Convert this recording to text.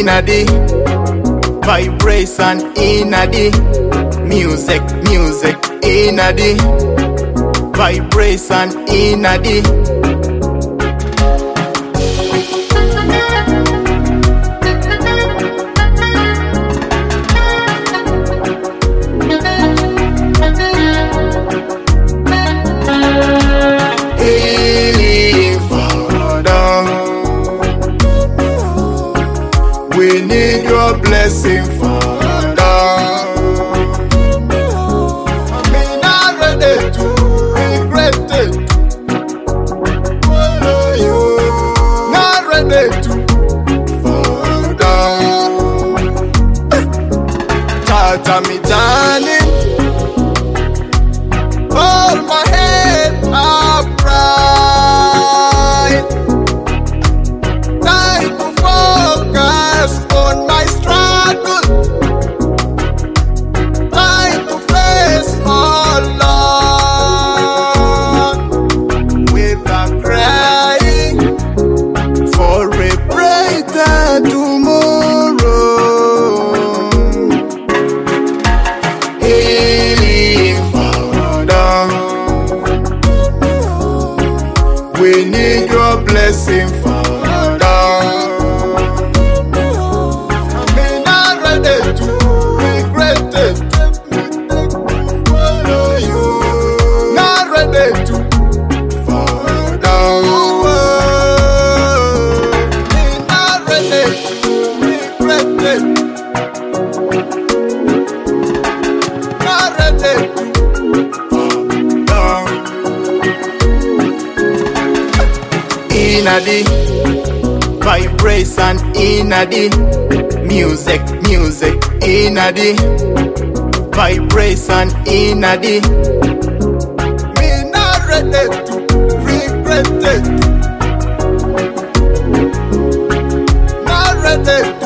inna the vibration, inna the music, inna the vibration, inna the we need your blessing, Father. I'm not ready to regret it. Follow you, not ready to Father. Tata me darling, hold my head upright. Try to focus on my struggle, try to face all along without crying for a brighter tomorrow. Hey, Father, we need your blessing, Father. Inna the vibration, inna the music, inna the vibration, inna the me not ready to regret it, not ready.